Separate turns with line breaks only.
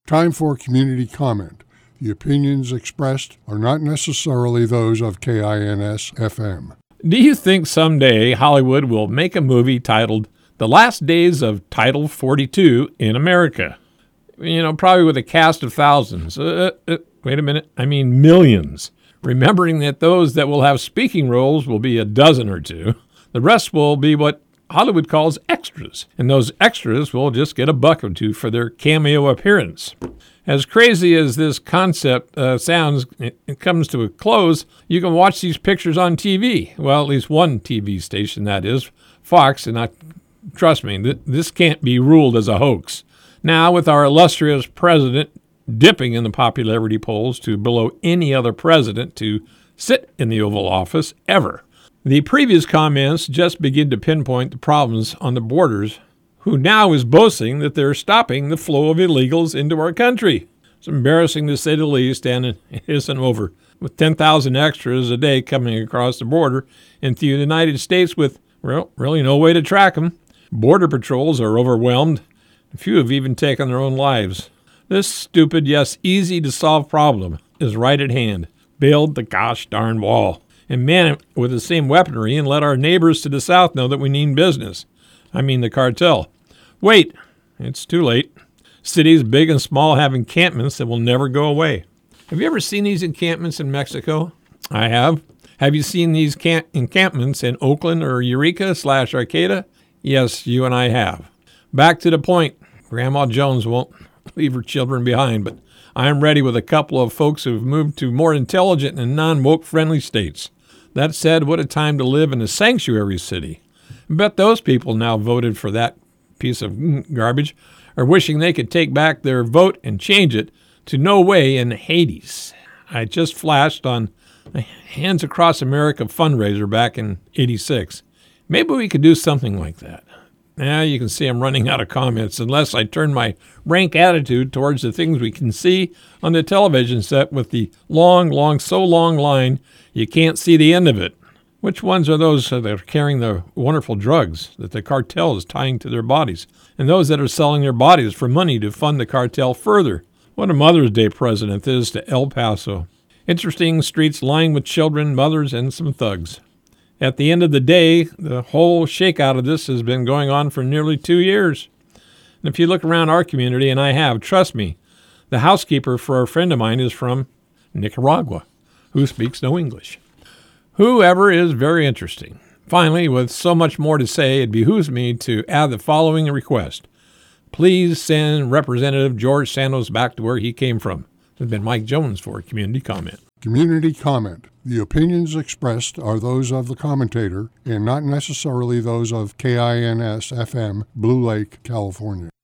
Time for community comment. The opinions expressed are not necessarily those of KINS-FM.
Do you think someday Hollywood will make a movie titled The Last Days of Title 42 in America? Probably with a cast of thousands. Wait a minute. I mean millions. Remembering that those that will have speaking roles will be a dozen or two. The rest will be what Hollywood calls extras, and those extras will just get a buck or two for their cameo appearance. As crazy as this concept sounds, it comes to a close, you can watch these pictures on TV. Well, at least one TV station, that is, Fox, and trust me, this can't be ruled as a hoax. Now, with our illustrious president dipping in the popularity polls to below any other president to sit in the Oval Office ever, the previous comments just begin to pinpoint the problems on the borders, who now is boasting that they're stopping the flow of illegals into our country. It's embarrassing to say the least, and it isn't over. With 10,000 extras a day coming across the border into the United States with, really no way to track them. Border patrols are overwhelmed. A few have even taken their own lives. This stupid, yes, easy-to-solve problem is right at hand. Build the gosh darn wall and man it with the same weaponry and let our neighbors to the south know that we mean business. I mean the cartel. Wait, it's too late. Cities big and small have encampments that will never go away. Have you ever seen these encampments in Mexico? I have. Have you seen these encampments in Oakland or Eureka/Arcata? Yes, you and I have. Back to the point. Grandma Jones won't leave her children behind, but I'm ready with a couple of folks who've moved to more intelligent and non-woke friendly states. That said, what a time to live in a sanctuary city. I bet those people now voted for that piece of garbage are wishing they could take back their vote and change it to no way in Hades. I just flashed on a Hands Across America fundraiser back in '86. Maybe we could do something like that. Now you can see I'm running out of comments unless I turn my rank attitude towards the things we can see on the television set with the so long line you can't see the end of it. Which ones are those that are carrying the wonderful drugs that the cartel is tying to their bodies, and those that are selling their bodies for money to fund the cartel further? What a Mother's Day present is to El Paso. Interesting streets lined with children, mothers, and some thugs. At the end of the day, the whole shakeout of this has been going on for nearly 2 years. And if you look around our community, and I have, trust me, the housekeeper for a friend of mine is from Nicaragua, who speaks no English. Whoever is very interesting. Finally, with so much more to say, it behooves me to add the following request. Please send Representative George Santos back to where he came from. This has been Mike Jones for Community Comment.
Community comment. The opinions expressed are those of the commentator and not necessarily those of KINS-FM, Blue Lake, California.